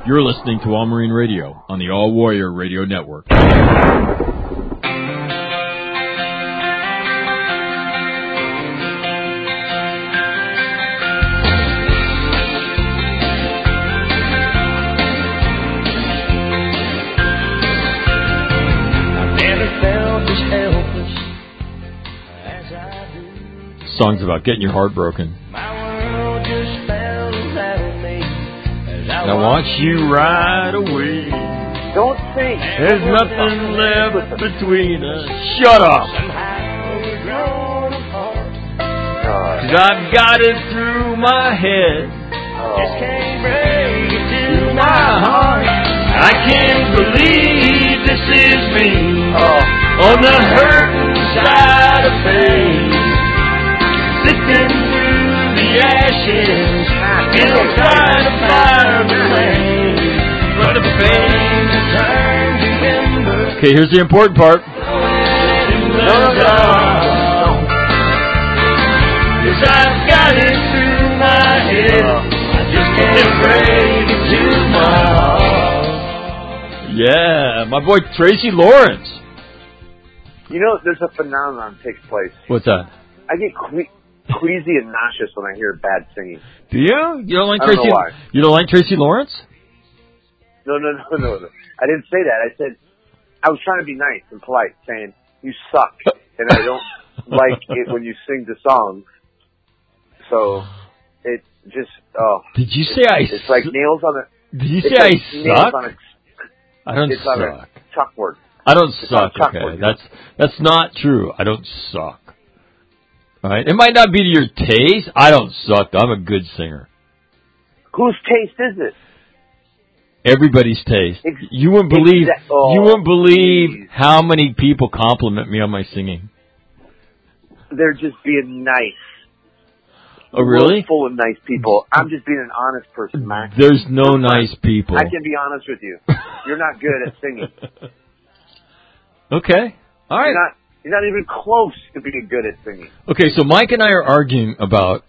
You're listening to All Marine Radio on the All Warrior Radio Network. Songs about getting your heart broken. And I want you right away. Don't sing. There's nothing left between us. Shut up. 'Cause I've got it through my head. Just can't break it to my heart. I can't believe this is me. On the hurting side of things. Sifting through the ashes, still trying to find the flame, but the pain turns to embers. Okay, here's the important part. Cause I've got it through my head, I just can't break it to my heart. Yeah, my boy Tracy Lawrence. You know, there's a phenomenon that takes place. What's that? I get queasy and nauseous when I hear bad singing. Do you? You don't like I Tracy? don't know why. You don't like Tracy Lawrence? No. I didn't say that. I said I was trying to be nice and polite, saying you suck, and I don't like it when you sing the songs. So it just Did you say I? It's like nails on a. Did you say I suck? I don't it's suck. On a chalkboard. I don't suck. Okay, Chalkboard. that's not true. I don't suck. Right? It might not be to your taste. I don't suck. I'm a good singer. Whose taste is it? Everybody's taste. You wouldn't believe. You wouldn't believe how many people compliment me on my singing. They're just being nice. Oh, really? Full of nice people. I'm just being an honest person, Max. There's no nice people. I can be honest with you. You're not good at singing. Okay. All right. You're not even close to being good at singing. Okay, so Mike and I are arguing about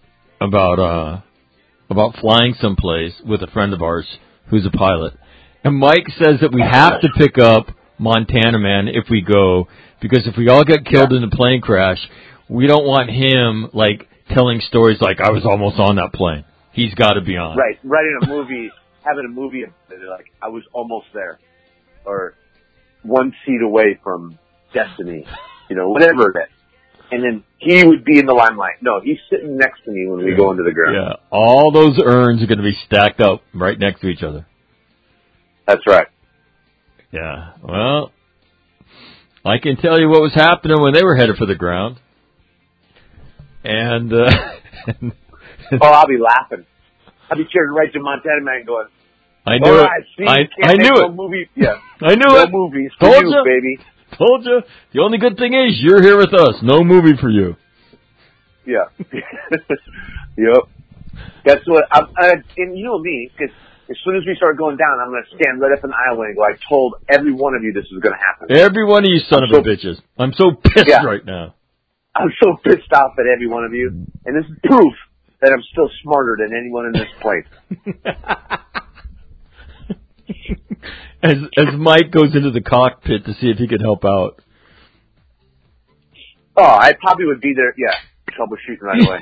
flying someplace with a friend of ours who's a pilot. And Mike says that we have to pick up Montana Man if we go, because if we all get killed in a plane crash, we don't want him, like, telling stories like, I was almost on that plane. He's got to be on. Right. Writing a movie, having a movie, like, I was almost there. Or one seat away from destiny. You know, whatever it is. And then he would be in the limelight. No, he's sitting next to me when we go into the ground. Yeah, all those urns are going to be stacked up right next to each other. That's right. Yeah, well, I can tell you what was happening when they were headed for the ground. And, I'll be laughing. I'll be cheering right to Montana Man going, I knew it. I knew it. No movie. Yeah. I knew it. No movies for Told you, ya. baby. Told you. The only good thing is you're here with us. No movie for you. Yeah. Yep. That's what. And you know me, because as soon as we start going down, I'm going to stand right up in the aisleway and go, I told every one of you this was going to happen. Every one of you son of a bitches. I'm so pissed right now. I'm so pissed off at every one of you. And this is proof that I'm still smarter than anyone in this place. As Mike goes into the cockpit to see if he could help out. Oh, I probably would be there, troubleshooting right away.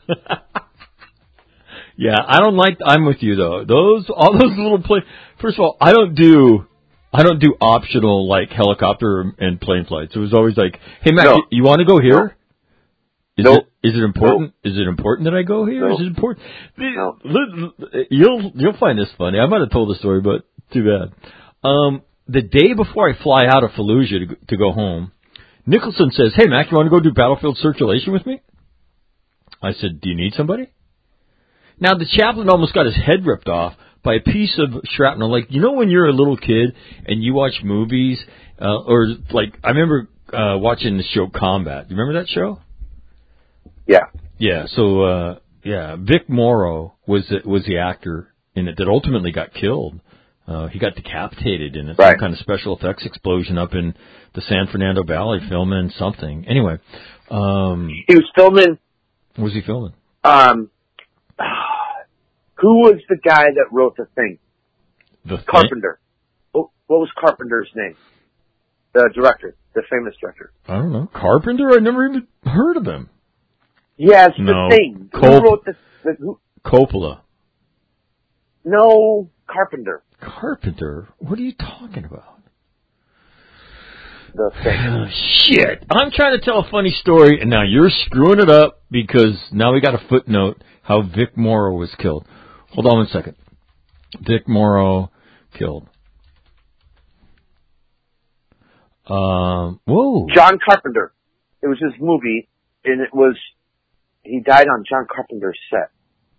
Yeah, I don't like. I'm with you though. All those little First of all, I don't do optional like helicopter and plane flights. It was always like, hey Matt, you want to go here? No. Is it important? No. Is it important that I go here? No. Is it important? No. You'll find this funny. I might have told the story, but too bad. The day before I fly out of Fallujah to go home, Nicholson says, hey, Mac, you want to go do battlefield circulation with me? I said, do you need somebody? Now, the chaplain almost got his head ripped off by a piece of shrapnel. Like, you know when you're a little kid and you watch movies, or like, I remember watching the show Combat. Do you remember that show? Yeah. Yeah, so, Vic Morrow was the actor in it that ultimately got killed. He got decapitated in some kind of special effects explosion up in the San Fernando Valley filming something. Anyway. He was filming. What was he filming? Who was the guy that wrote The Thing? Carpenter. What was Carpenter's name? The director, the famous director. I don't know. Carpenter? I never even heard of him. Yes, the Thing. Who wrote this? Coppola. No, Carpenter. Carpenter? What are you talking about? The Thing. Oh, shit. I'm trying to tell a funny story, and now you're screwing it up because now we got a footnote how Vic Morrow was killed. Hold on 1 second. Vic Morrow killed. Whoa. John Carpenter. It was his movie, and he died on John Carpenter's set.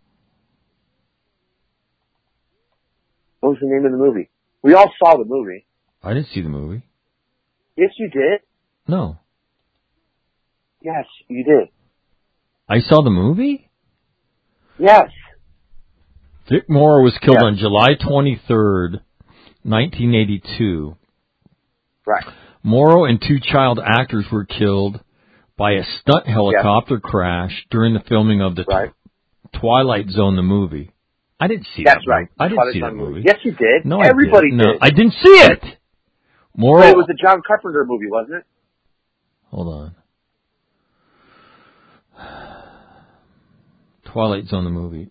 What was the name of the movie? We all saw the movie. I didn't see the movie. Yes, you did. No. Yes, you did. I saw the movie? Yes. Vic Morrow was killed on July 23rd, 1982. Right. Morrow and 2 child actors were killed by a stunt helicopter crash during the filming of the Twilight Zone, the movie. I didn't see that. That's right. I didn't see that movie. Yes, you did. No, everybody did. No, I didn't see it. Morrow. But it was a John Carpenter movie, wasn't it? Hold on. Twilight Zone, the movie.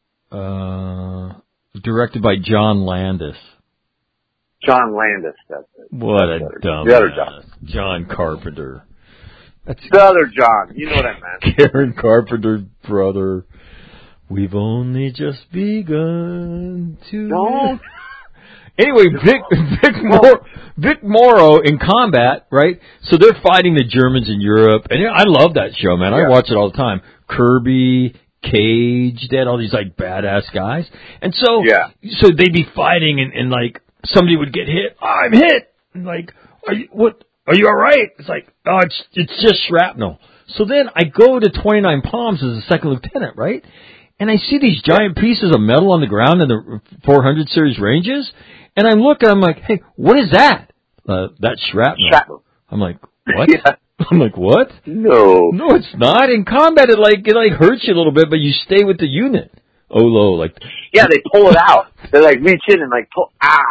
Directed by John Landis. John Landis, that's it. What a dumb The other John. John Carpenter. That's the other John. You know what I meant. Karen Carpenter's brother. We've only just begun to... Don't. Anyway, Vic Morrow in combat, right? So they're fighting the Germans in Europe. And I love that show, man. I watch it all the time. Kirby, Cage, they had all these, like, badass guys. And so, so they'd be fighting and like, somebody would get hit. Oh, I'm hit. And like, are you all right? It's like, oh, it's just shrapnel. So then I go to 29 Palms as a second lieutenant, right? And I see these giant pieces of metal on the ground in the 400 series ranges. And I look and I'm like, hey, what is that? That's shrapnel. I'm like, what? I'm like, what? No, it's not. In combat, it hurts you a little bit, but you stay with the unit. Olo, like. Yeah, they pull it out. They like reach in and like pull.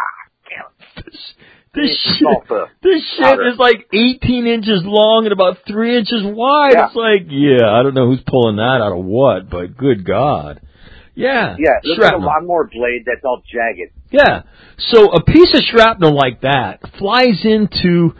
This shit is like 18 inches long and about 3 inches wide. Yeah. It's like, I don't know who's pulling that out of what, but good God. Yeah. Yeah, it looks like a lawnmower blade that's all jagged. Yeah. So a piece of shrapnel like that flies into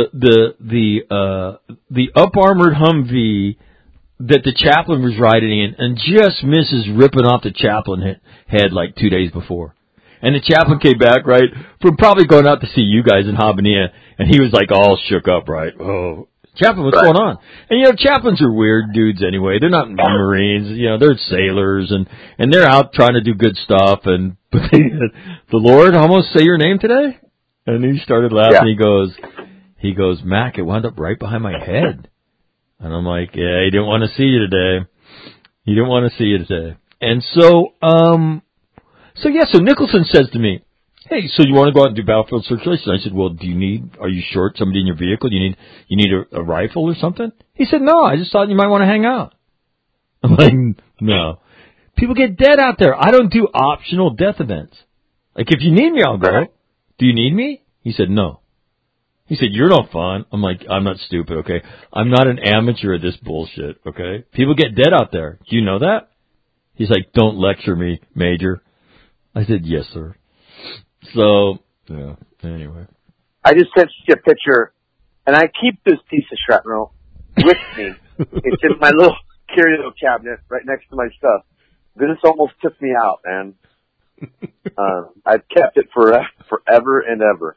the up-armored Humvee that the chaplain was riding in and just misses ripping off the chaplain head like 2 days before. And the chaplain came back, right, from probably going out to see you guys in Habanilla, and he was like all shook up, right? Oh, chaplain, what's going on? And chaplains are weird dudes anyway. They're not Marines, they're sailors, and they're out trying to do good stuff. And but the Lord almost say your name today, and he started laughing. He goes, Mac, it wound up right behind my head, and I'm like, he didn't want to see you today. He didn't want to see you today, and so So Nicholson says to me, hey, so you want to go out and do battlefield circulation? I said, well, are you short somebody in your vehicle? Do you need a rifle or something? He said, no, I just thought you might want to hang out. I'm like, no. People get dead out there. I don't do optional death events. Like, if you need me, I'll go. Do you need me? He said, no. He said, you're no fun. I'm like, I'm not stupid, okay? I'm not an amateur at this bullshit, okay? People get dead out there. Do you know that? He's like, don't lecture me, Major. I said, yes, sir. So, anyway. I just sent you a picture, and I keep this piece of shrapnel with me. It's in my little curio cabinet right next to my stuff. This almost took me out, man. I've kept it forever and ever.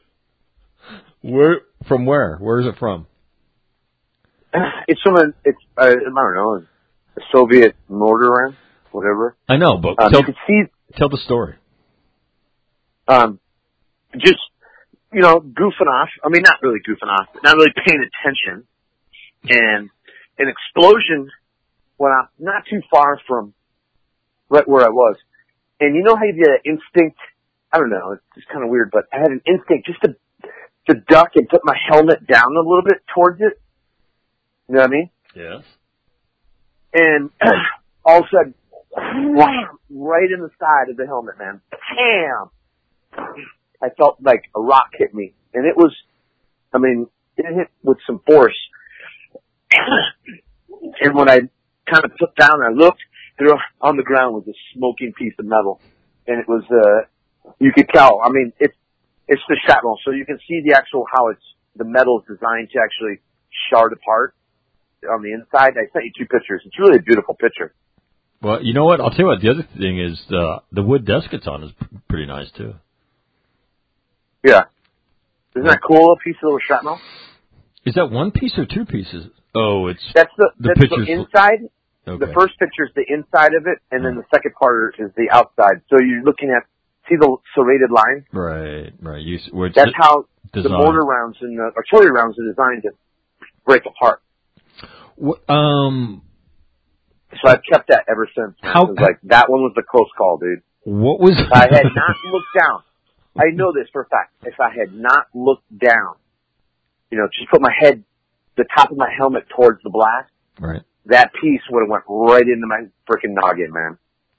From where? Where is it from? It's from I don't know, a Soviet mortar round, whatever. I know, but tell the story. Just, goofing off. I mean, not really goofing off, but not really paying attention. And an explosion went off not too far from right where I was. And you know how you get an instinct? I don't know, it's just kind of weird, but I had an instinct just to duck and put my helmet down a little bit towards it. You know what I mean? Yes. And all of a sudden, right in the side of the helmet, man. Bam! I felt like a rock hit me. And it hit with some force. And when I kind of looked down and I looked, there on the ground was a smoking piece of metal. And it was, you could tell, it's the shrapnel. So you can see how the metal is designed to actually shard apart on the inside. I sent you 2 pictures. It's really a beautiful picture. Well, you know what? I'll tell you what. The other thing is the wood desk it's on is pretty nice too. Yeah. Isn't that cool? A piece of little shrapnel. Is that 1 piece or 2 pieces? Oh, that's the pictures. The inside. Okay. The first picture is the inside of it, and then the second part is the outside. So you're looking at, see the serrated line? Right. That's how designed. The mortar rounds and the artillery rounds are designed to break apart. So I've kept that ever since. That one was the close call, dude. What was? If I had not looked down, I know this for a fact. If I had not looked down, just put my head, the top of my helmet towards the blast, right? That piece would have went right into my freaking noggin, man.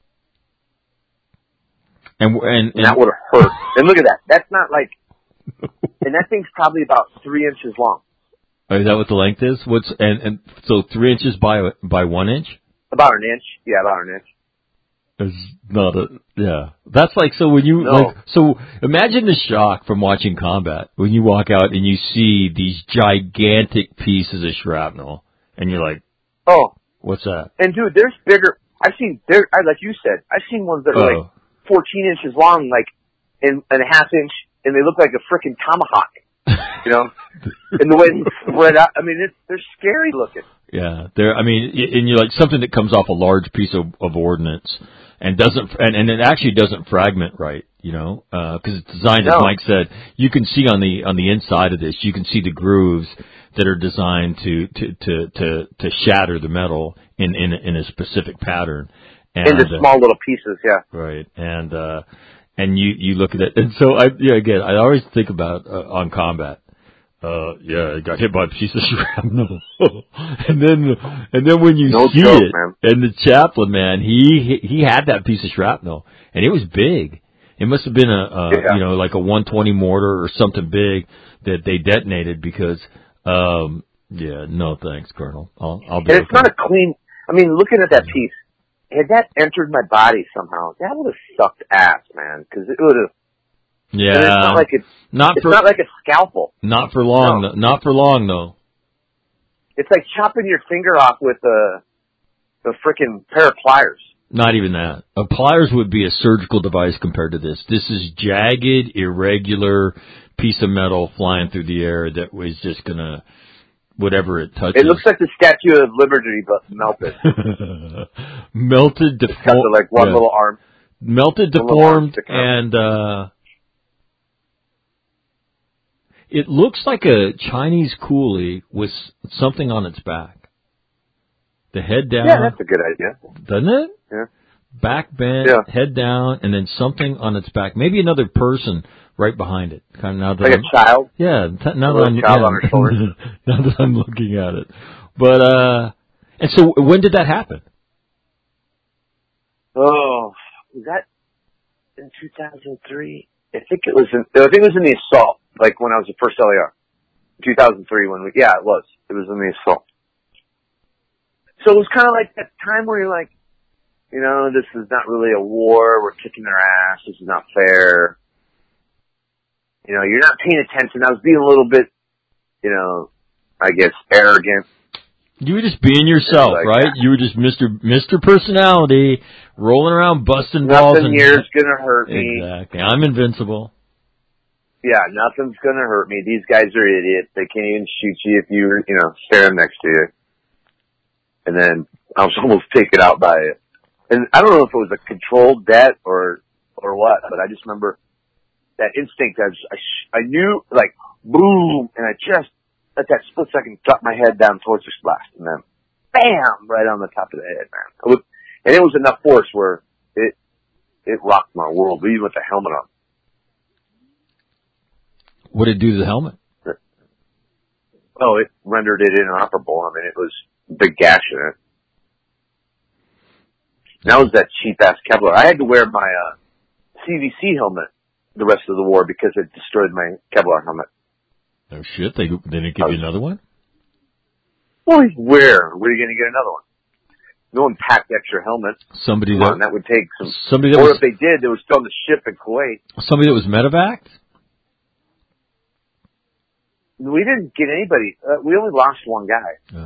And that would have hurt. And look at that. That's not like, and that thing's probably about 3 inches long. Oh, is that what the length is? And so 3 inches by 1 inch? About an inch. Yeah, about an inch. It's not yeah. That's like, so when you, so imagine the shock from watching combat when you walk out and you see these gigantic pieces of shrapnel and you're like, oh, what's that? And dude, there's bigger, like you said, I've seen ones that are like 14 inches long, like, and a half inch, and they look like a frickin' tomahawk. And the way they spread out, they're scary looking. Yeah, and you're like something that comes off a large piece of ordnance and it actually doesn't fragment right, because it's designed, as Mike said, you can see on the inside of this, you can see the grooves that are designed to shatter the metal in a specific pattern. And into small little pieces, yeah. Right, and you look at it, and so I always think about on combat. I got hit by a piece of shrapnel, and then when you see it, man. And the chaplain, man, he had that piece of shrapnel, and it was big. It must have been like a 120 mortar or something big that they detonated because, no thanks, Colonel. I'll be. And it's not a clean. Looking at that piece, had that entered my body somehow, that would have sucked ass, man, because it would have. Yeah, and it's not like it's not like a scalpel. Not for long. No. Not for long, though. It's like chopping your finger off with a frickin' pair of pliers. Not even that. Pliers would be a surgical device compared to this. This is jagged, irregular piece of metal flying through the air that was just gonna, whatever it touches. It looks like the Statue of Liberty, but melted. Melted, deformed. Got like one little arm. Melted, deformed, and it looks like a Chinese coolie with something on its back. The head down. Yeah, that's a good idea. Doesn't it? Yeah. Back bent, head down, and then something on its back. Maybe another person right behind it. Kind of now that like a child? Yeah. Now that I'm, child on her shoulders. Now that I'm looking at it. But, and so when did that happen? Oh, was that in 2003? I think it was in the assault. Like when I was the first LAR, 2003 it was in the assault. So it was kind of like that time where you're like, this is not really a war, we're kicking their ass, this is not fair. You're not paying attention. I was being a little bit, I guess arrogant. You were just being yourself, right? You were just Mr. Personality, rolling around busting balls. Nothing here's gonna hurt me. Exactly. I'm invincible. Yeah, nothing's gonna hurt me. These guys are idiots. They can't even shoot you if you, stand next to you. And then I was almost taken out by it. And I don't know if it was a controlled death or what, but I just remember that instinct. I knew, like, boom, and I just, at that split second, dropped my head down towards the blast, and then, bam, right on the top of the head, man. And it was enough force where it rocked my world, even with the helmet on. What did it do to the helmet? Oh, it rendered it inoperable. It was a big gash in it. That was that cheap-ass Kevlar. I had to wear my CVC helmet the rest of the war because it destroyed my Kevlar helmet. Oh shit! They didn't give you another one? Well, where are you going to get another one? No one packed extra helmets. That would take some. If they did, they were still on the ship in Kuwait. Somebody that was medevaced? We didn't get anybody. We only lost one guy.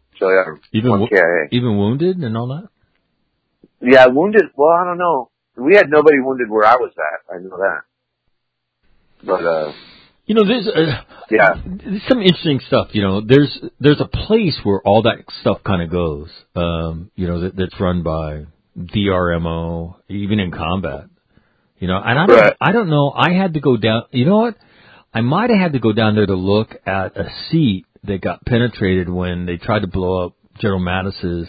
Even wounded and all that? Yeah, wounded. Well, I don't know. We had nobody wounded where I was at. I know that. But there's some interesting stuff. There's a place where all that stuff kind of goes. That's run by DRMO, even in combat. And I don't know. I had to go down. You know what? I might have had to go down there to look at a seat that got penetrated when they tried to blow up General Mattis's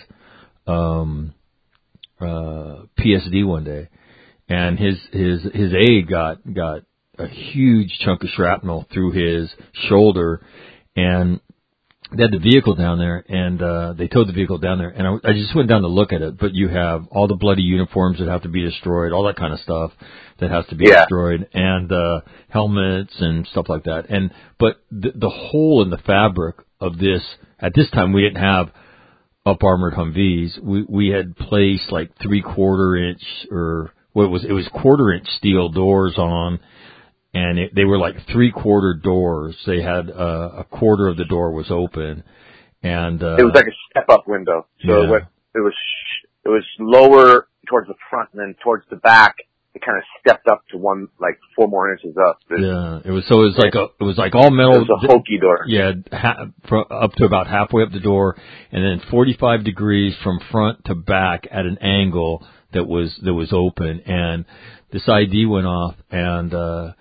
PSD one day, and his aide got a huge chunk of shrapnel through his shoulder, and they had the vehicle down there, and they towed the vehicle down there, and I just went down to look at it. But you have all the bloody uniforms that have to be destroyed, all that kind of stuff that has to be destroyed, and helmets and stuff like that. But the hole in the fabric of this, at this time we didn't have up armored Humvees. We had placed like 3/4 inch or it was 1/4 inch steel doors on. And they were like 3/4 doors. They had a quarter of the door was open, and it was like a step-up window. So it was lower towards the front, and then towards the back, it kind of stepped up to 4 more inches up. It was like all metal. It was a hokey door. Yeah, up to about halfway up the door, and then 45 degrees from front to back at an angle that was open, and this ID went off, and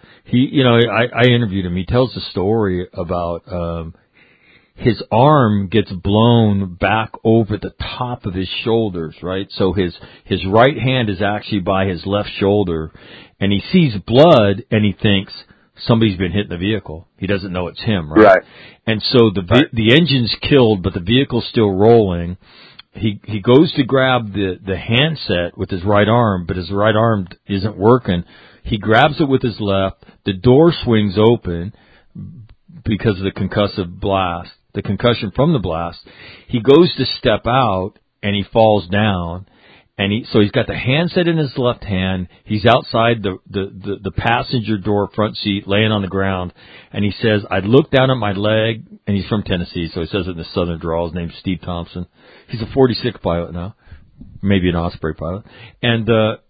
I interviewed him. He tells the story about his arm gets blown back over the top of his shoulders, right? So his right hand is actually by his left shoulder, and he sees blood, and he thinks somebody's been hitting the vehicle. He doesn't know it's him, right? Right. And so the engine's killed, but the vehicle's still rolling. He goes to grab the handset with his right arm, but his right arm isn't working. He grabs it with his left. The door swings open because of the concussive blast, the concussion from the blast. He goes to step out, and he falls down. And he's got the handset in his left hand. He's outside the passenger door front seat, laying on the ground. And he says, I looked down at my leg, and he's from Tennessee, so he says it in the southern drawl. His name's Steve Thompson. He's a 46 pilot now, maybe an Osprey pilot. And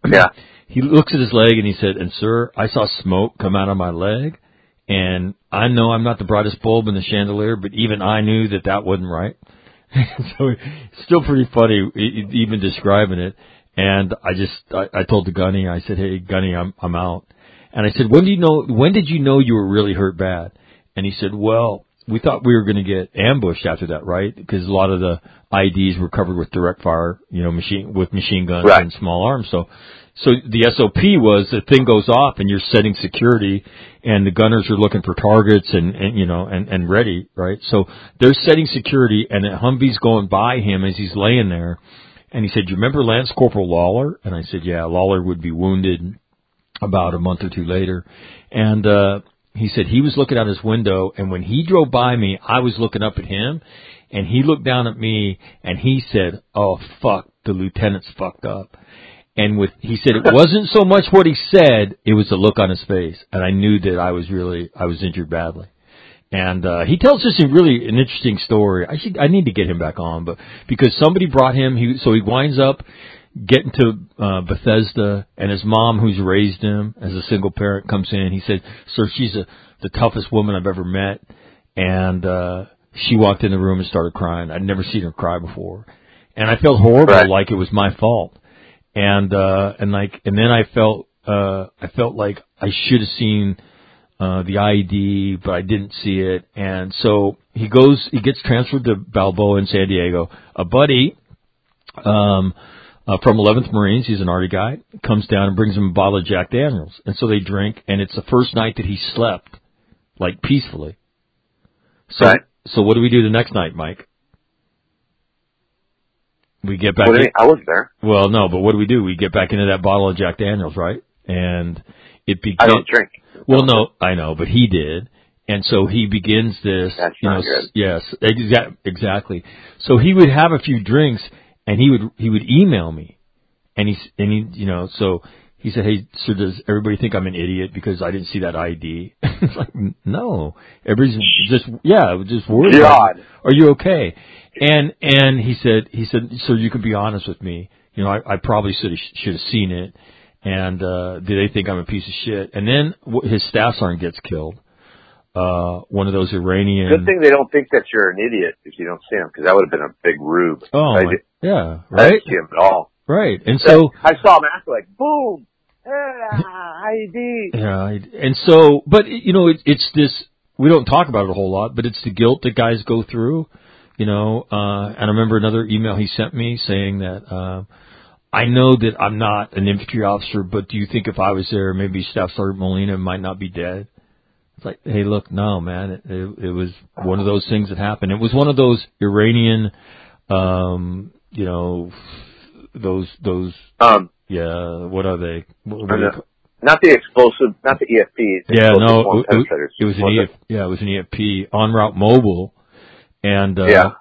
he looks at his leg, and he said, and sir, I saw smoke come out of my leg, and I know I'm not the brightest bulb in the chandelier, but even I knew that wasn't right. So it's still pretty funny, even describing it. And I told the gunny, I said, hey, gunny, I'm out. And I said, when did you know you were really hurt bad? And he said, well, we thought we were going to get ambushed after that, right? Because a lot of the IDs were covered with direct fire, machine guns and small arms. So the SOP was the thing goes off and you're setting security and the gunners are looking for targets and ready, right? So they're setting security and a Humvee's going by him as he's laying there. And he said, you remember Lance Corporal Lawler? And I said, yeah, Lawler would be wounded about a month or two later. And, he said he was looking out his window, and when he drove by me, I was looking up at him, and he looked down at me, and he said, oh, fuck, the lieutenant's fucked up. And he said it wasn't so much what he said, it was the look on his face, and I knew that I was injured badly. And he tells us an interesting story. I need to get him back on, but because somebody brought him, he winds up getting to Bethesda, and his mom, who's raised him as a single parent, comes in. He said, sir, she's the toughest woman I've ever met. And she walked in the room and started crying. I'd never seen her cry before. And I felt horrible, like it was my fault. And then I felt like I should have seen the IED, but I didn't see it. And so he gets transferred to Balboa in San Diego. A buddy, from 11th Marines, he's an Army guy, comes down and brings him a bottle of Jack Daniels. And so they drink, and it's the first night that he slept, like, peacefully. So what do we do the next night, Mike? We get back I wasn't there. Well, no, but what do? We get back into that bottle of Jack Daniels, right? And begins. I don't drink. Well, no, I know, but he did. And so he begins this. That's not good. Yes, exactly. So he would have a few drinks, and he would email me, and he so he said, "Hey, so does everybody think I'm an idiot because I didn't see that ID?" It's like, no, everybody's just worried. God, are you okay? And he said, so you can be honest with me. I probably should have seen it. And do they think I'm a piece of shit? And then his staff sergeant gets killed. One of those Iranian. Good thing they don't think that you're an idiot if you don't see him, because that would have been a big rube. Oh, yeah, right. I didn't see him at all. Right, and so I saw him after, like, boom, ID. Yeah, and so, but it's this. We don't talk about it a whole lot, but it's the guilt that guys go through. And I remember another email he sent me saying that. I know that I'm not an infantry officer, but do you think if I was there, maybe Staff Sergeant Molina might not be dead? It's like, hey, look, no, man. It was one of those things that happened. It was one of those Iranian, those. Yeah, what are they? Not the explosive, not the EFP. Yeah, no, it was an it was an EFP en route mobile, and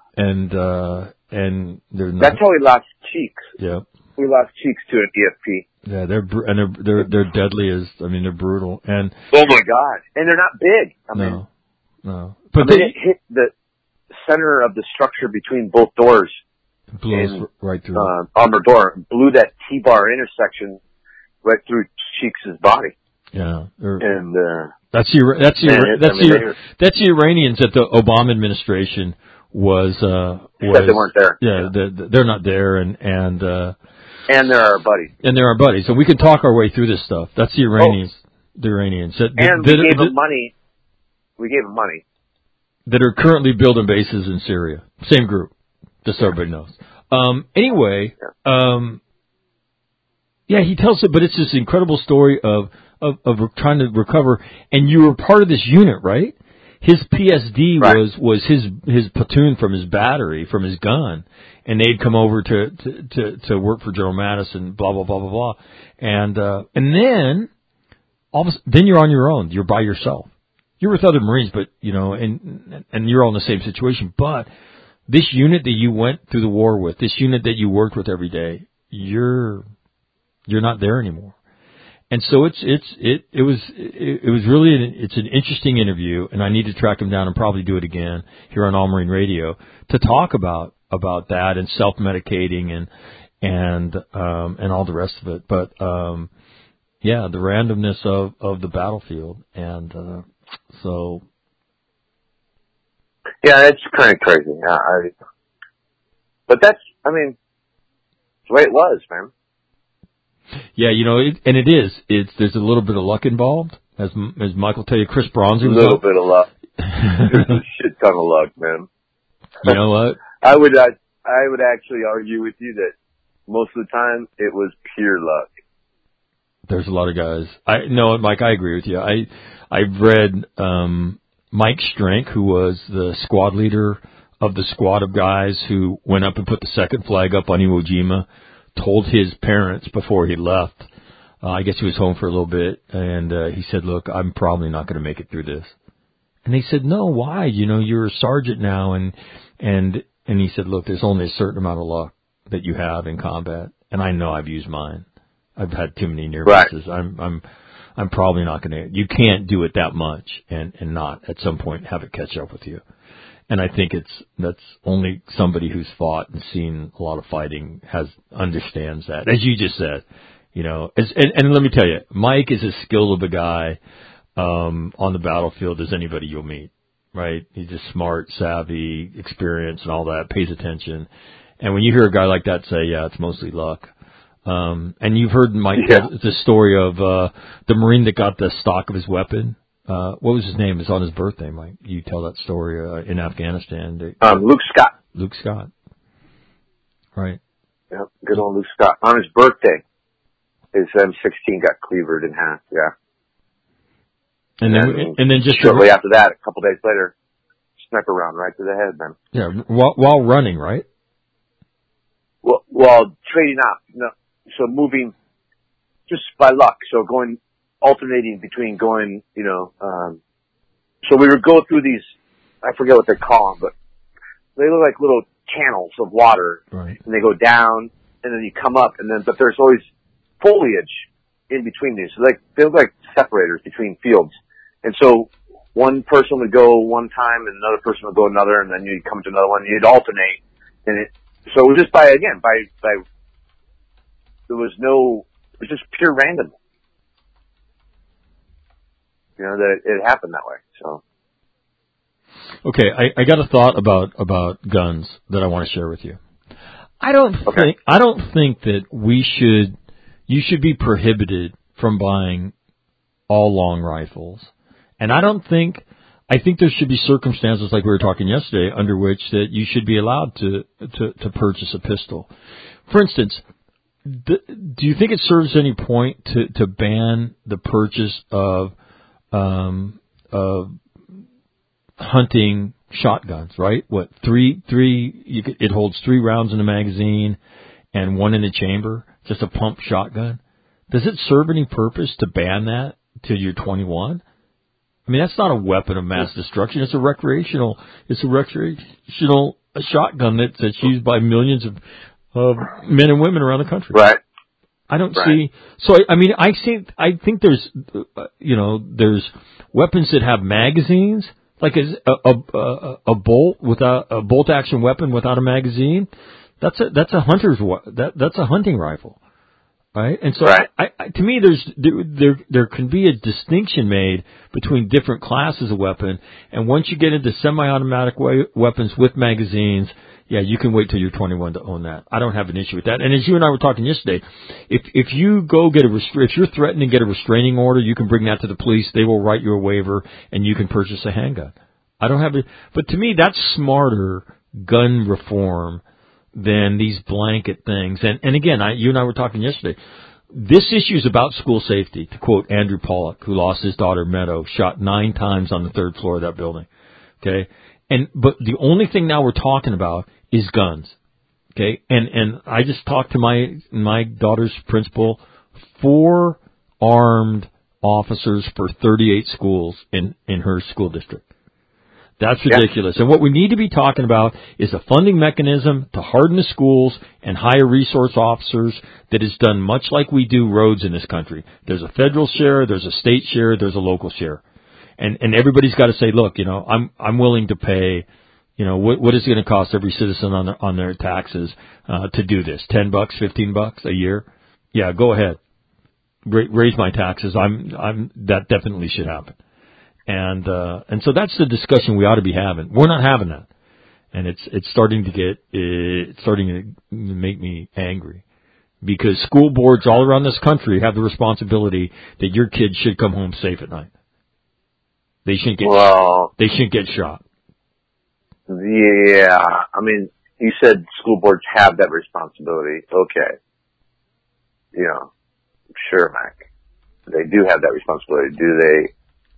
that's how we lost Cheeks. Yeah. We lost Cheeks to an EFP. Yeah, they're deadly they're brutal. And oh my God. And they're not big. No. But it hit the center of the structure between both doors. Blew right through. Armored door. Blew that T-bar intersection right through Cheeks' body. Yeah. And that's the Iranians that the Obama administration was except they weren't there. Yeah, they're not there, and they're our buddies. And they're our buddies. So we can talk our way through this stuff. That's the Iranians. The Iranians. We gave them money. We gave them money. That are currently building bases in Syria. Same group. Just so everybody knows. Anyway, he tells it, but it's this incredible story of trying to recover. And you were part of this unit, right? His PSD was his platoon from his battery, from his gun, and they'd come over to work for General Madison, blah blah blah blah blah, and then then you're on your own. You're by yourself. You're with other Marines, but and you're all in the same situation. But this unit that you went through the war with, this unit that you worked with every day, you're not there anymore. And so it was really it's an interesting interview, and I need to track him down and probably do it again here on All Marine Radio to talk about that and self-medicating and all the rest of it. But the randomness of the battlefield, and so it's kind of crazy. But that's the way it was, man. Yeah, and there's a little bit of luck involved, as Michael tell you. Chris Bronzer was a little bit of luck. There's a shit ton of luck, man. You know what? I would actually argue with you that most of the time it was pure luck. There's a lot of guys. Mike, I agree with you. I've read Mike Strank, who was the squad leader of the squad of guys who went up and put the second flag up on Iwo Jima. Told his parents before he left, I guess he was home for a little bit, and he said, look, I'm probably not going to make it through this. And they said, no, why? You're a sergeant now, and he said, look, there's only a certain amount of luck that you have in combat, and I know I've used mine. I've had too many near misses. I'm probably not going to. You can't do it that much and not at some point have it catch up with you. And I think that's only somebody who's fought and seen a lot of fighting understands that. As you just said, and let me tell you, Mike is as skilled of a guy on the battlefield as anybody you'll meet, right? He's just smart, savvy, experienced, and all that. Pays attention. And when you hear a guy like that say, "Yeah, it's mostly luck," and you've heard Mike tell the story of the Marine that got the stock of his weapon. What was his name? It's on his birthday, Mike. You tell that story in Afghanistan. Luke Scott. Luke Scott. Right. Yeah, good old Luke Scott. On his birthday, his M16 got cleavered in half. Yeah. And then just shortly after that, a couple days later, sniper round right to the head, man. Yeah, while running, right? Well, trading up. No, so moving just by luck. So going alternating between going, so we would go through these, I forget what they call them, but they look like little channels of water. Right. And they go down, and then you come up, but there's always foliage in between these. So they look like separators between fields. And so one person would go one time, and another person would go another, and then you'd come to another one, and you'd alternate. So it was just it was just pure randomness. That it happened that way. So. Okay, I got a thought about guns that I want to share with you. I don't think that you should be prohibited from buying all long rifles. And I think there should be circumstances like we were talking yesterday under which that you should be allowed to purchase a pistol. For instance, do you think it serves any point to ban the purchase of hunting shotguns, right? It holds 3 rounds in a magazine and 1 in a chamber, just a pump shotgun. Does it serve any purpose to ban that till you're 21? I mean, that's not a weapon of mass destruction. It's a recreational shotgun that's used by millions of men and women around the country. Right. I don't see. So I think there's weapons that have magazines, like a bolt action weapon without a magazine. That's a hunting rifle, right? And so to me, there can be a distinction made between different classes of weapon. And once you get into semi-automatic weapons with magazines, yeah, you can wait till you're 21 to own that. I don't have an issue with that. And as you and I were talking yesterday, if you go get if you're threatened to get a restraining order, you can bring that to the police. They will write you a waiver, and you can purchase a handgun. I don't have it, but to me, that's smarter gun reform than these blanket things. And again, you and I were talking yesterday. This issue is about school safety. To quote Andrew Pollock, who lost his daughter Meadow, shot 9 times on the 3rd floor of that building. Okay, but the only thing now we're talking about is guns. Okay, and I just talked to my daughter's principal, 4 armed officers for 38 schools in her school district. That's ridiculous. And what we need to be talking about is a funding mechanism to harden the schools and hire resource officers that is done much like we do roads in this country. There's a federal share, there's a state share, there's a local share. And everybody's got to say, look, I'm willing to pay, what is it going to cost every citizen on their taxes to do this? $10, $15 a year? Yeah, go ahead. Raise my taxes. That definitely should happen. And so that's the discussion we ought to be having. We're not having that. And it's starting to make me angry, because school boards all around this country have the responsibility that your kids should come home safe at night. They shouldn't get shot. Yeah. I mean, you said school boards have that responsibility. Okay. Sure, Mac. They do have that responsibility. Do they?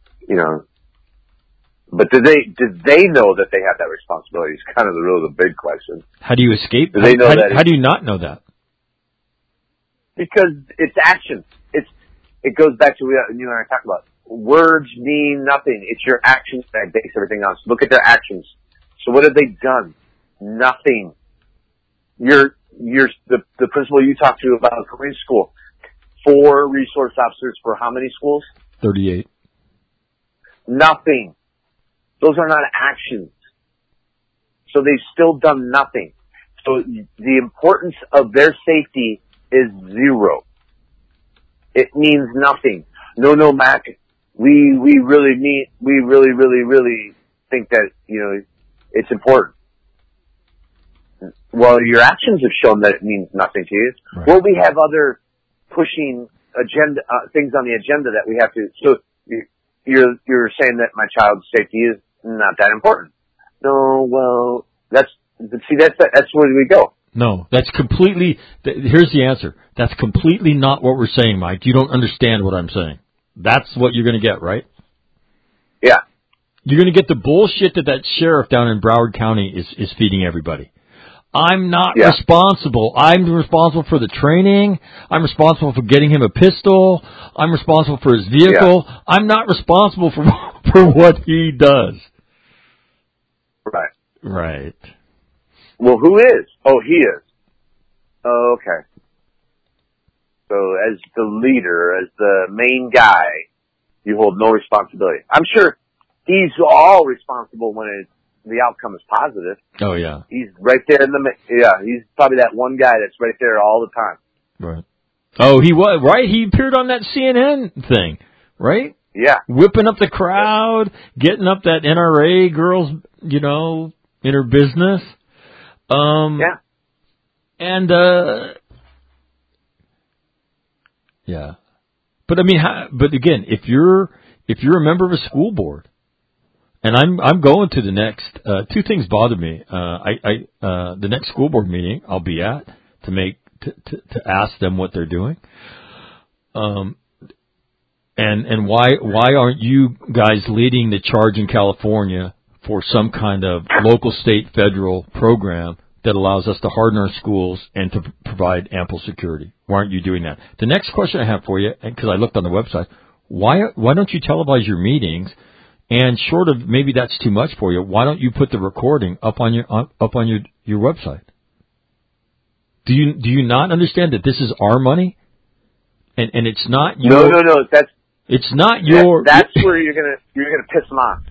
But do they know that they have that responsibility? Is kind of the big question. How do you escape? Do they know how do you not know that? Because it's action. It goes back to what you and I talked about. Words mean nothing. It's your actions that base everything else. Look at their actions. So what have they done? Nothing. You're the principal you talked to about Korean school. 4 resource officers for how many schools? 38. Nothing. Those are not actions. So they've still done nothing. So the importance of their safety is 0. It means nothing. No, Mac. We really think that, it's important. Well, your actions have shown that it means nothing to you. Right. Well, we have other pushing agenda, things on the agenda that we have to, so you're saying that my child's safety is not that important. No, well, that's where we go. No, that's completely, here's the answer. That's completely not what we're saying, Mike. You don't understand what I'm saying. That's what you're going to get, right? Yeah. You're going to get the bullshit that sheriff down in Broward County is feeding everybody. I'm not responsible. I'm responsible for the training. I'm responsible for getting him a pistol. I'm responsible for his vehicle. Yeah. I'm not responsible for what he does. Right. Right. Well, who is? Oh, he is. Oh, okay. So as the leader, as the main guy, you hold no responsibility. I'm sure he's all responsible when the outcome is positive. Oh, yeah. He's right there in he's probably that one guy that's right there all the time. Right. Oh, he was, right? He appeared on that CNN thing, right? Yeah. Whipping up the crowd, getting up that NRA girl's, in her business. Yeah. And, yeah. But I mean, but again, if you're a member of a school board, and I'm going to the next, two things bother me. The next school board meeting I'll be at to ask them what they're doing. And why aren't you guys leading the charge in California for some kind of local, state, federal program that allows us to harden our schools and to provide ample security? Why aren't you doing that? The next question I have for you, because I looked on the website, why don't you televise your meetings? And short of maybe that's too much for you, why don't you put the recording up on your website? Do you not understand that this is our money? And it's not your No. It's not your. That's where you're gonna piss them off.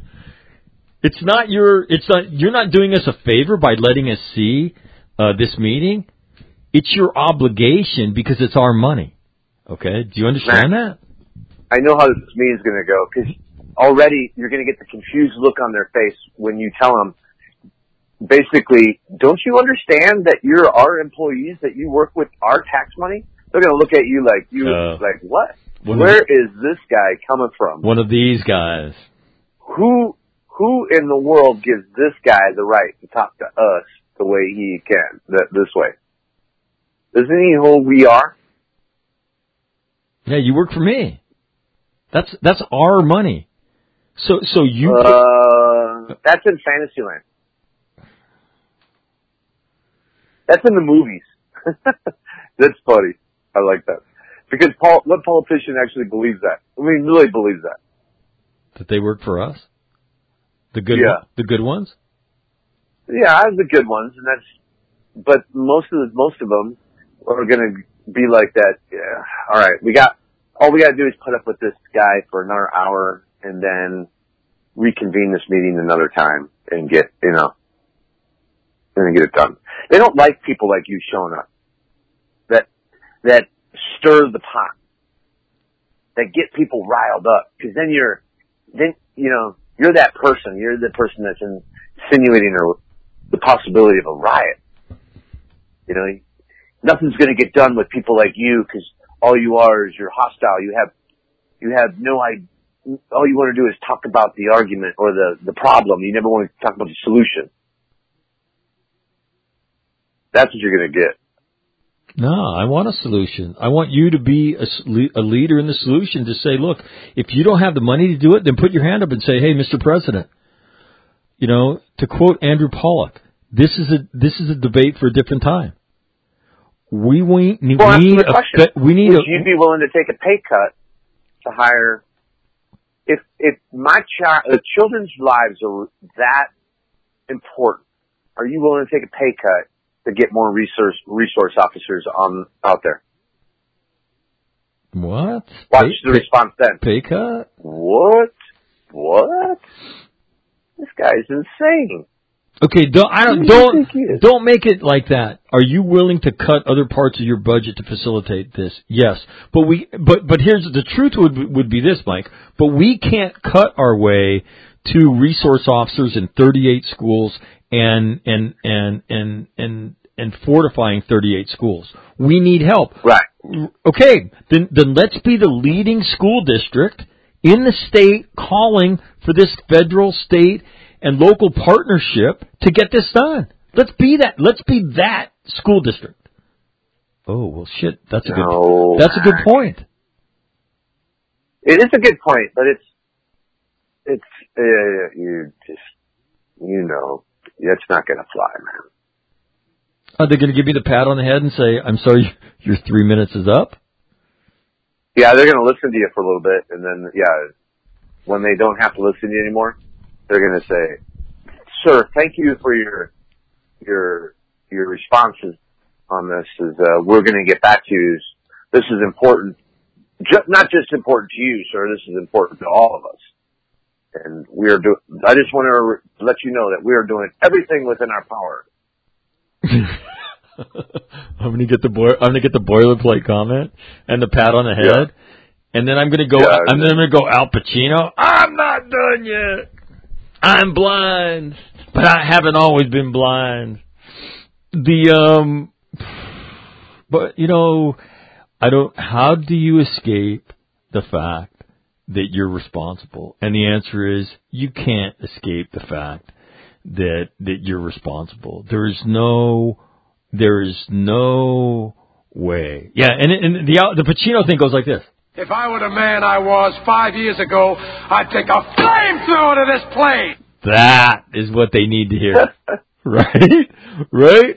You're not doing us a favor by letting us see this meeting. It's your obligation because it's our money. Okay? Do you understand that? I know how this meeting's gonna go because already you're gonna get the confused look on their face when you tell them. Basically, don't you understand that you're our employees, that you work with our tax money? They're gonna look at you like what? Where is this guy coming from? One of these guys. Who in the world gives this guy the right to talk to us the way he can, this way? Isn't he who we are? Yeah, you work for me. That's our money. So you. That's in Fantasyland. That's in the movies. That's funny. I like that. Because what politician actually believes that? I mean, really believes that. That they work for us? The good ones? Yeah, the good ones, but most of them are gonna be like that. Yeah. All right, all we gotta do is put up with this guy for another hour and then reconvene this meeting another time and get it done. They don't like people like you showing up. That stir the pot. That get people riled up. Because then you're that person. You're the person that's insinuating the possibility of a riot. Nothing's going to get done with people like you because all you are is you're hostile. You have no idea. All you want to do is talk about the argument or the problem. You never want to talk about the solution. That's what you're going to get. No, I want a solution. I want you to be a leader in the solution to say, look, if you don't have the money to do it, then put your hand up and say, hey, Mr. President, to quote Andrew Pollock, this is a debate for a different time. Would you be willing to take a pay cut to hire, if the children's lives are that important, are you willing to take a pay cut to get more resource officers out there? What? Watch the response then. Pay cut? What? This guy's insane. Okay, don't make it like that. Are you willing to cut other parts of your budget to facilitate this? Yes, but here's the truth would be this, Mike. But we can't cut our way to resource officers in 38 schools and fortifying 38 schools. We need help. Right. Okay, then let's be the leading school district in the state calling for this federal, state, and local partnership to get this done. Let's be that. Let's be that school district. Oh, well, shit. That's a good point. It is a good point, but it's that's not going to fly, man. Are they going to give me the pat on the head and say, "I'm sorry, your 3 minutes is up"? Yeah, they're going to listen to you for a little bit, and then when they don't have to listen to you anymore, they're going to say, "Sir, thank you for your responses on this. We're going to get back to you. This is important, not just important to you, sir. This is important to all of us. And I just want to let you know that we are doing everything within our power." I'm going to get the boilerplate comment and the pat on the head, and then I'm going to go. I'm going to go Al Pacino. I'm not done yet. I'm blind, but I haven't always been blind. But I don't. How do you escape the fact that you're responsible? And the answer is you can't escape the fact that you're responsible. There is no way. Yeah, and the Pacino thing goes like this. If I were the man I was 5 years ago, I'd take a flamethrower to this plane. That is what they need to hear. Right?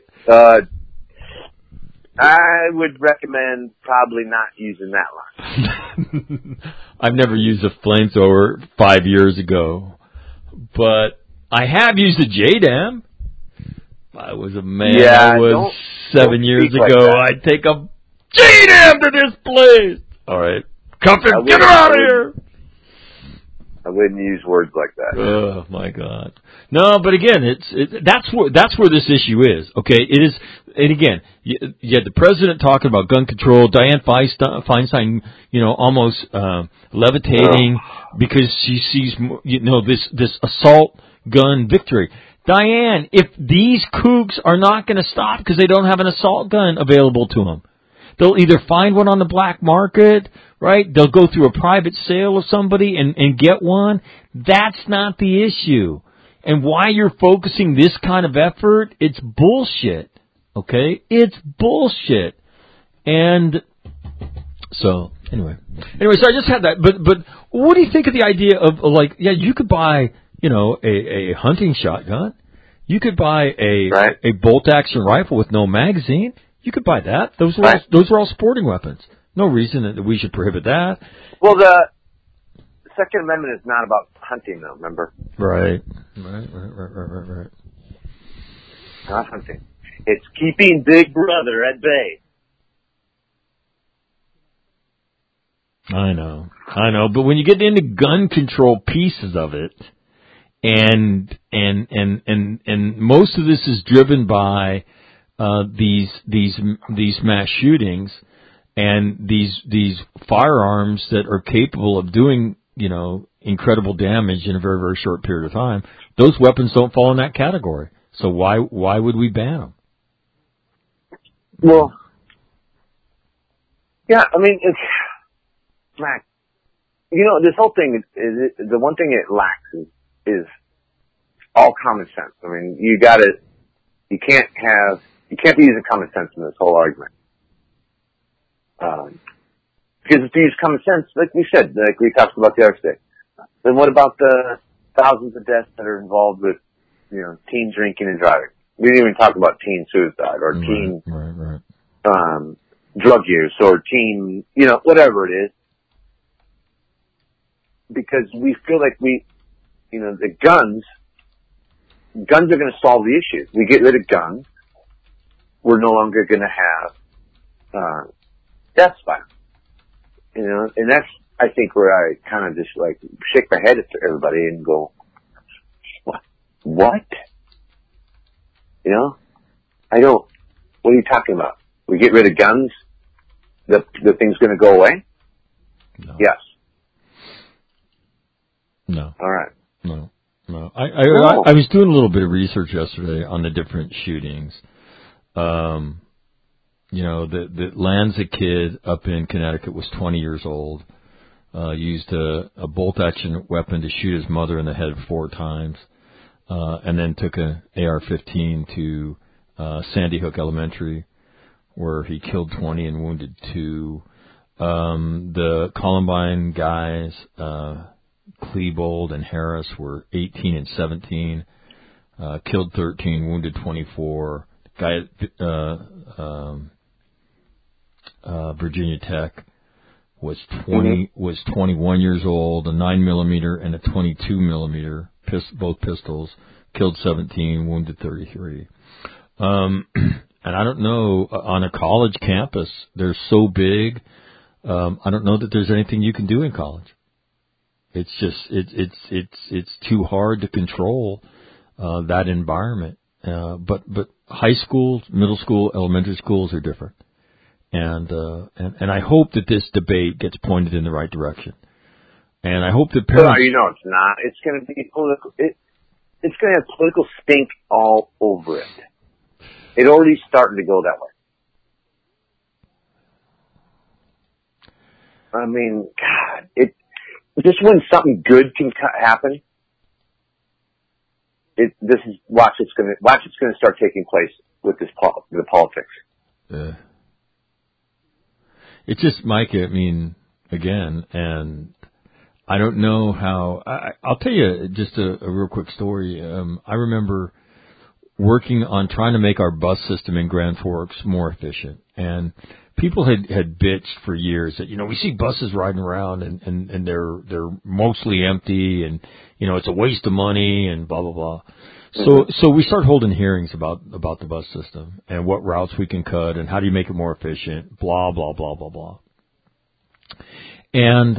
I would recommend probably not using that line. I've never used a flamethrower 5 years ago, but I have used a JDAM. I was a man. I was 7 years ago. I'd take a JDAM to this place. All right, Cuffin, get her out of here. I wouldn't use words like that. Oh my God! No, but again, that's where this issue is. Okay, it is, and again, you had the president talking about gun control, Dianne Feinstein, almost levitating because she sees, this assault gun victory. Dianne, if these kooks are not going to stop because they don't have an assault gun available to them, they'll either find one on the black market, right? They'll go through a private sale of somebody and get one. That's not the issue. And why you're focusing this kind of effort, it's bullshit. Okay? It's bullshit. And so, anyway, so I just had that. But what do you think of the idea of, you could buy, a hunting shotgun. You could buy a bolt-action rifle with no magazine. You could buy that. Those are all sporting weapons. No reason that we should prohibit that. Well, the Second Amendment is not about hunting, though, remember? Right. Not hunting. It's keeping Big Brother at bay. I know. But when you get into gun control pieces of it, and most of this is driven by these mass shootings and these firearms that are capable of doing incredible damage in a very, very short period of time. Those weapons don't fall in that category. So why would we ban them? Well, yeah, I mean, it's Mac. This whole thing is the one thing it lacks is all common sense. I mean, you can't be using common sense in this whole argument. Because if you use common sense, like we said, like we talked about the other day, then what about the thousands of deaths that are involved with, teen drinking and driving? We didn't even talk about teen suicide or teen, drug use or teen, whatever it is. Because we feel like the guns are going to solve the issue. We get rid of guns, we're no longer going to have deaths by them. And that's, I think, where I kind of just shake my head at everybody and go, what? What are you talking about? We get rid of guns, the thing's going to go away? No. Yes. No. All right. No. I was doing a little bit of research yesterday on the different shootings. The Lanza kid up in Connecticut was 20 years old, used a bolt-action weapon to shoot his mother in the head 4 times, and then took an AR-15 to Sandy Hook Elementary, where he killed 20 and wounded 2. The Columbine guys, Klebold and Harris, were 18 and 17, killed 13, wounded 24. guy at Virginia Tech was 21 years old, a 9mm and a 22mm, both pistols, killed 17, wounded 33. And I don't know, on a college campus, they're so big. I don't know that there's anything you can do in college. It's just it's too hard to control that environment. But high schools, middle school, elementary schools are different. And I hope that this debate gets pointed in the right direction. And I hope that parents. Well, it's not. It's going to be political. It's going to have political stink all over it. It already starting to go that way. I mean, God, just when something good can happen, watch it's going to start taking place with the politics. It's just, Mike, I mean, again, and I don't know how, I'll tell you just a real quick story. I remember working on trying to make our bus system in Grand Forks more efficient, and people had bitched for years that, we see buses riding around and they're mostly empty and, it's a waste of money and blah, blah, blah. So we started holding hearings about the bus system and what routes we can cut and how do you make it more efficient, blah, blah, blah, blah, blah. And,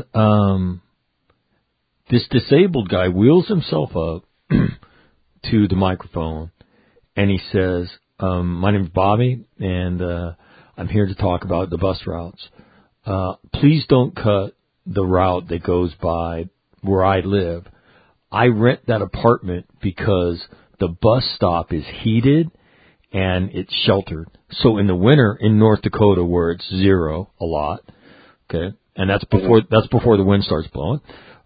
this disabled guy wheels himself up to the microphone and he says, my name's Bobby and, I'm here to talk about the bus routes. Please don't cut the route that goes by where I live. I rent that apartment because the bus stop is heated and it's sheltered. So in the winter in North Dakota where it's 0 a lot, okay, and that's before the wind starts blowing,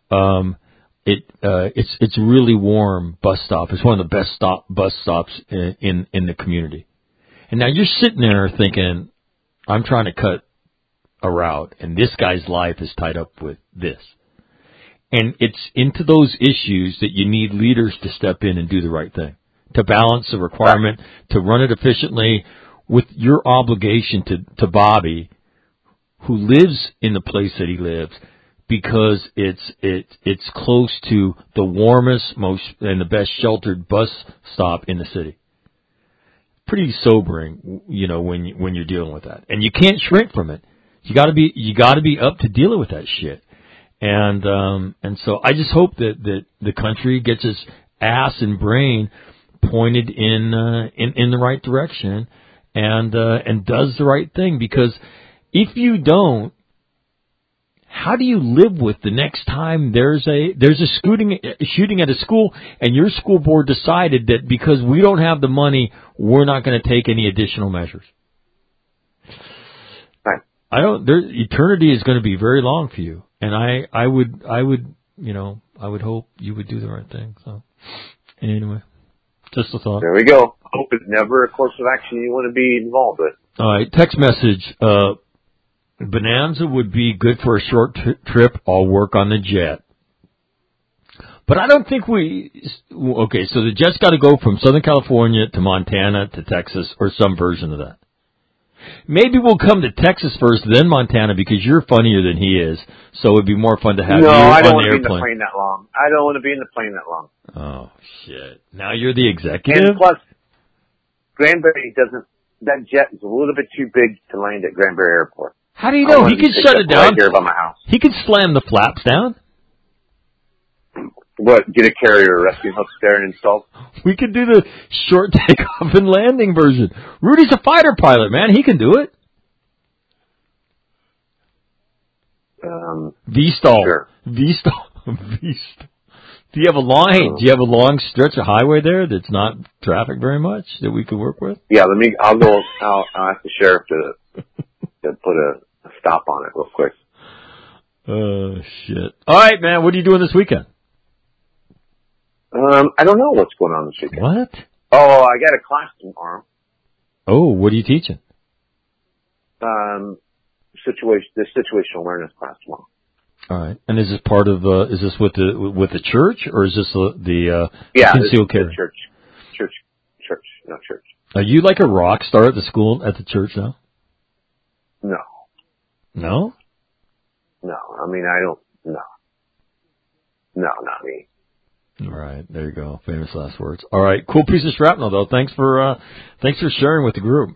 it's really warm bus stop. It's one of the best bus stops in the community. And now you're sitting there thinking, I'm trying to cut a route, and this guy's life is tied up with this. And it's into those issues that you need leaders to step in and do the right thing, to balance the requirement, to run it efficiently with your obligation to Bobby, who lives in the place that he lives, because it's close to the warmest, most, and the best sheltered bus stop in the city. Pretty sobering, when you're dealing with that, and you can't shrink from it. You got to be up to dealing with that shit, and so I just hope that the country gets its ass and brain pointed in the right direction, and does the right thing. Because if you don't, how do you live with the next time there's a shooting at a school and your school board decided that because we don't have the money, we're not going to take any additional measures? Right. Eternity is going to be very long for you, and I would hope you would do the right thing. So anyway, just a thought. There we go. Hope it's never a course of action you want to be involved with. All right, text message. Bonanza would be good for a short trip. I'll work on the jet. But I don't think okay, so the jet's got to go from Southern California to Montana to Texas or some version of that. Maybe we'll come to Texas first, then Montana, because you're funnier than he is. So it'd be more fun to have you on the airplane. No, I don't want to be in the plane that long. I don't want to be in the plane that long. Oh, shit. Now you're the executive? And plus, Granbury that jet is a little bit too big to land at Granbury Airport. How do you know? He could shut it down. Right here by my house. He could slam the flaps down. What, get a carrier rescue hooks there and installed? We could do the short takeoff and landing version. Rudy's a fighter pilot, man. He can do it. V-stall. Sure. V-stall. V-stall. Do you have a long stretch of highway there that's not traffic very much that we could work with? Yeah, I'll ask the sheriff to put a stop on it real quick. Oh, shit. All right, man. What are you doing this weekend? I don't know what's going on this weekend. What? Oh, I got a class tomorrow. Oh, what are you teaching? The situational awareness class tomorrow. All right. And is this part of is this with the church or is this the yeah, concealed carry? Church, not church. Are you like a rock star at the school, at the church now? No. No? No. I mean, I don't. No. No, not me. All right, there you go. Famous last words. All right, cool piece of shrapnel though. Thanks for sharing with the group.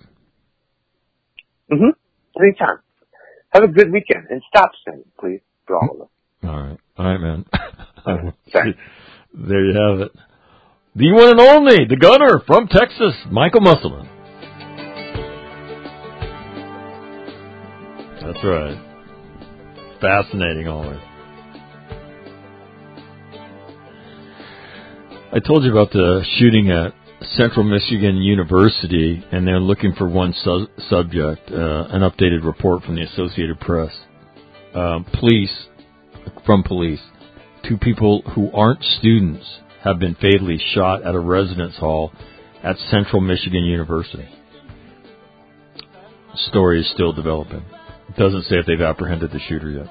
Anytime. Have a good weekend and stop singing, please, for all of us. All right, man. Thanks. There you have it. The one and only, the gunner from Texas, Michael Musselman. That's right. Fascinating always. I told you about the shooting at Central Michigan University, and they're looking for one subject, an updated report from the Associated Press. Police, 2 people who aren't students have been fatally shot at a residence hall at Central Michigan University. The story is still developing. It doesn't say if they've apprehended the shooter yet.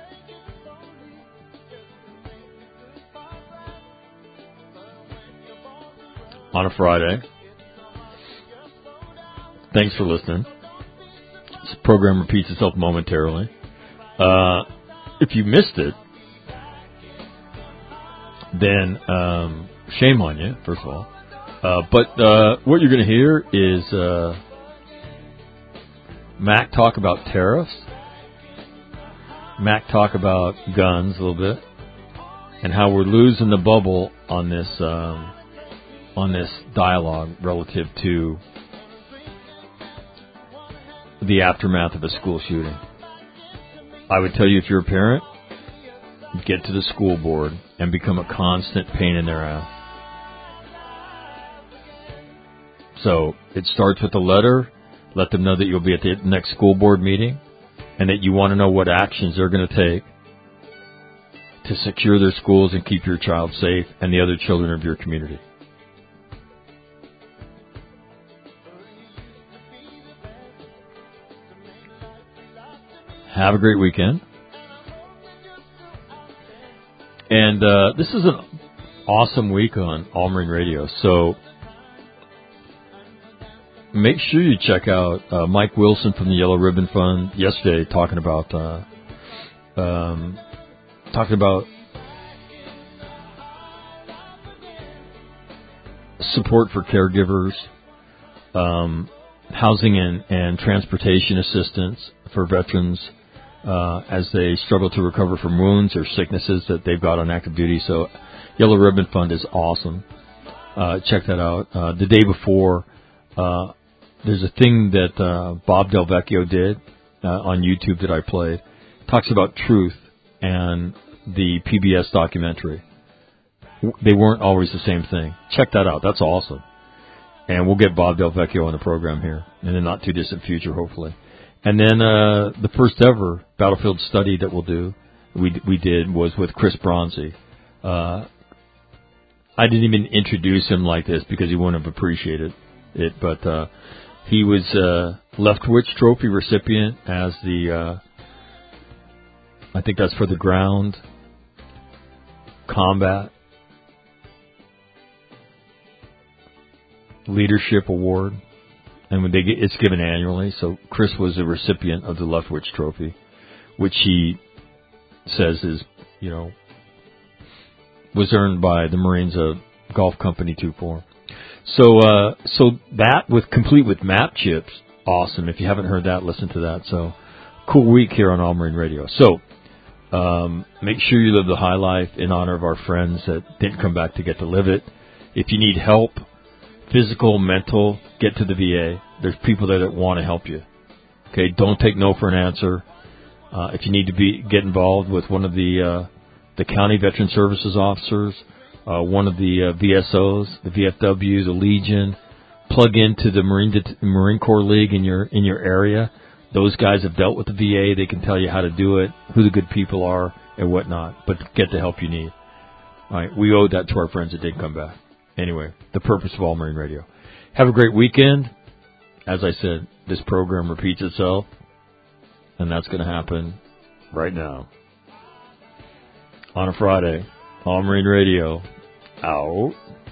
On a Friday. Thanks for listening. This program repeats itself momentarily. If you missed it, then shame on you, first of all. But what you're going to hear is Mac talk about tariffs, Mac talk about guns a little bit, and how we're losing the bubble on this dialogue relative to the aftermath of a school shooting. I would tell you, if you're a parent, get to the school board and become a constant pain in their ass. So it starts with a letter. Let them know that you'll be at the next school board meeting and that you want to know what actions they're going to take to secure their schools and keep your child safe and the other children of your community. Have a great weekend. And this is an awesome week on All Marine Radio. So make sure you check out Mike Wilson from the Yellow Ribbon Fund yesterday talking about support for caregivers, housing and transportation assistance for veterans as they struggle to recover from wounds or sicknesses that they've got on active duty. So Yellow Ribbon Fund is awesome. Check that out. The day before, there's a thing that Bob Del Vecchio did on YouTube that I played. It talks about truth and the PBS documentary. They weren't always the same thing. Check that out. That's awesome. And we'll get Bob Del Vecchio on the program here in the not-too-distant future, hopefully. And then the first ever battlefield study that we'll do, we did, was with Chris Bronzy. I didn't even introduce him like this because he wouldn't have appreciated it, but he was Leftwich Trophy recipient as the, I think that's for the Ground Combat Leadership Award. And when it's given annually. So Chris was a recipient of the Leftwich Trophy, which he says is, was earned by the Marines Golf Company 2-4. So that complete with map chips, awesome. If you haven't heard that, listen to that. So cool week here on All Marine Radio. So make sure you live the high life in honor of our friends that didn't come back to get to live it. If you need help, physical, mental, get to the VA. There's people there that want to help you. Okay, don't take no for an answer. If you need to get involved with one of the county veteran services officers, one of the VSOs, the VFW, the Legion, plug into the Marine Corps League in your area. Those guys have dealt with the VA. They can tell you how to do it, who the good people are, and whatnot. But get the help you need. All right, we owe that to our friends that didn't come back. Anyway, the purpose of All Marine Radio. Have a great weekend. As I said, this program repeats itself, and that's going to happen right now. On a Friday, All Marine Radio, out.